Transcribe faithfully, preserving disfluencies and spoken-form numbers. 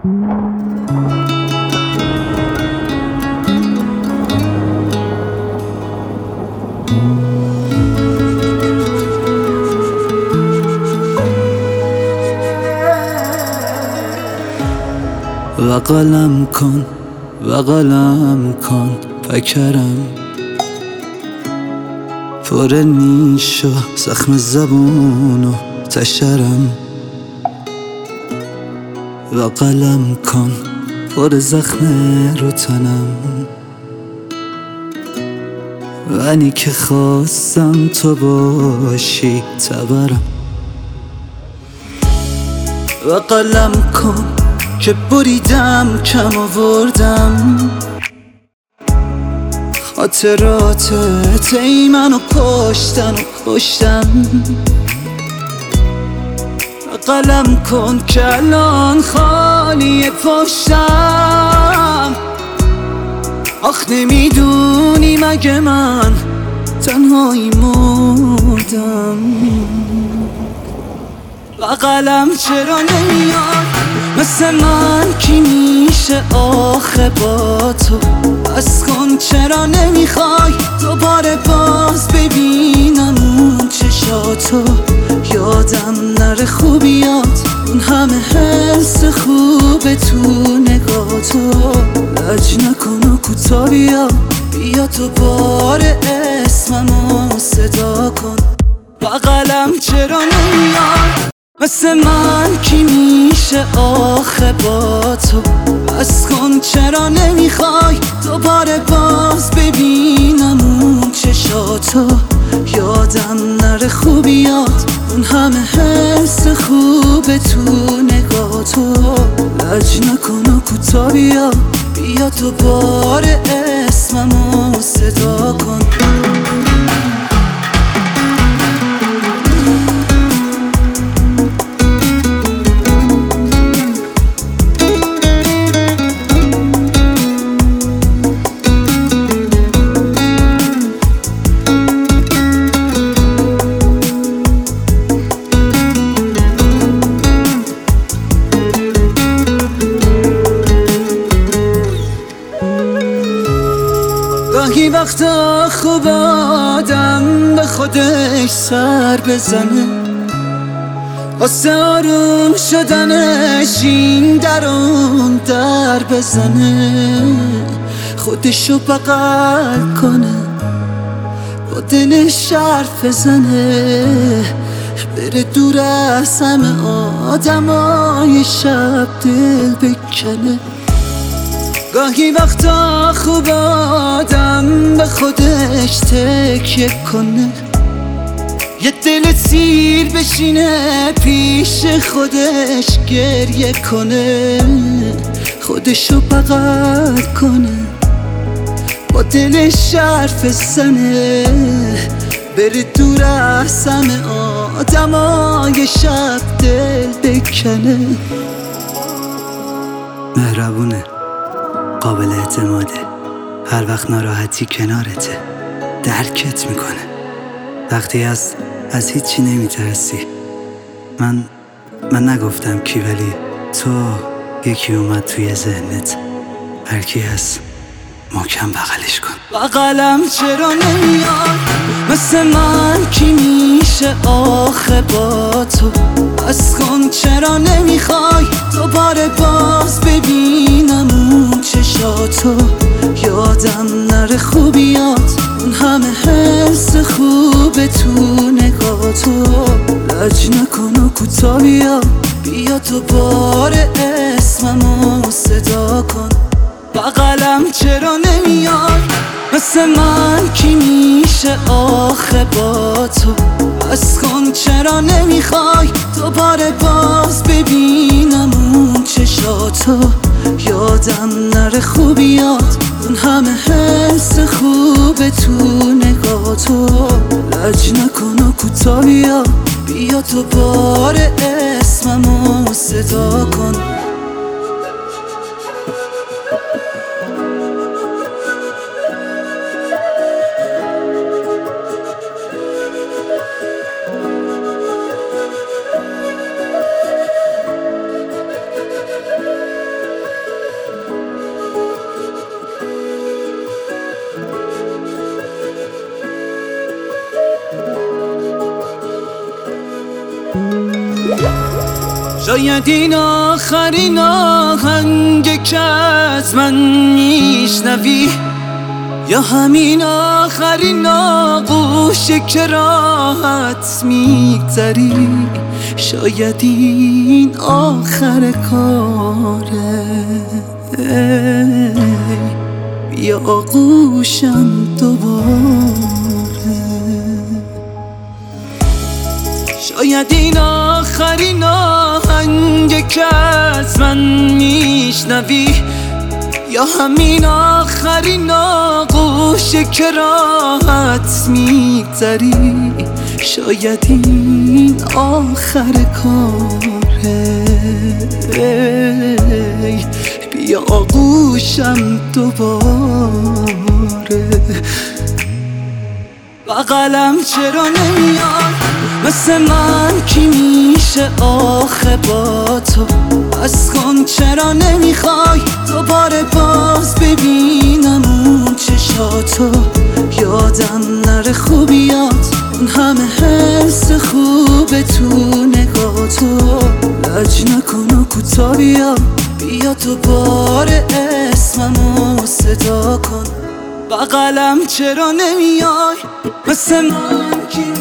و قلم کن و قلم کن فکرم پر نیش و زخم زبون و تشرم و قلم کن پر زخم رو تنم ولی که خواستم تو باشی تبرم و قلم کن که بریدم کم آوردم خاطراتت ای منو کشتن و کشتم و قلم کن که الان خالی پشتم آخ نمیدونی مگه من تنهایی مردم و قلم چرا نمیاد مثل من کی میشه آخه با تو بس کن چرا نمیخوای دوباره باز ببینم اون چشاتو یادم نره خوبیات اون همه حس خوب تو نگاتو لج نکن و کوتا بیا بیا تو بار اسممو صدا کن و قلم چرا نمیاد مثل من کی میشه آخه با تو بس کن چرا نمیخوای دوباره باز ببینم اون چشاتو یادم نره خوبیات اون همه حس خوب تو نگاتو لج نکن و کوتا بیا بیا تو بار اسممو صدا کن گاهی وقتا خوب آدم به خودش سر بزنه واسه آروم شدنش این در اون در بزنه خودشو بغل کنه با دلش حرف بزنه بره دور از همه آدمای شب دل بکنه گاهی وقتا خوب آدم به خودش تکیه کنه یه دل سیر بشینه پیش خودش گریه کنه خودشو بغل کنه با دلش حرف بزنه بره دور از همه آدمای شب دل بکنه مهربونه قابل اعتماده هر وقت ناراحتی کنارته درکت میکنه وقتی از از هیچی نمیترسی من من نگفتم کی ولی تو یکی اومد توی ذهنت هر کی هست محکم بغلش کن و قلم چرا نمیاد مثل من کی میشه آخه با تو بس کن چرا نمیخوای دوباره باز ببینم اون چشاتو یادم نره خوبیات اون همه حس خوب تو نگاتو لج نکن و کوتا بیا بیا تو بار اسممو صدا کن و قلم چرا نمیاد مثل من کی میشه آخه با تو بس کن چرا نمیخوای دوباره باز ببینم اون چشاتو یادم نره خوبیات اون همه حس خوب تو نگاتو لج نکن و کوتا بیا بیا تو بار اسممو صدا کن شاید این آخرین آهنگ که از من میشنوی، یا همین آخرین آغوشی که راحت میگذری. شاید این آخر کاره، بیا آغوشم دوباره. شاید این آخرین آهنگ که از من میشنوی، یا همین آخرین آغوشی که راحت میگذری. شاید این آخر کاره، بیا آغوشم دوباره. بغلم چرا نمیاد مثل من کی میشه آخه با تو؟ از کن چرا نمیخوای دوباره باز ببینم اون چشاتو؟ یادم نره خوبیات اون همه حس خوبه تو نگاتو. لج نکن و کوتا بیا، بیا دوباره اسممو صدا کن. بغلم چرا نمیای مثل من کی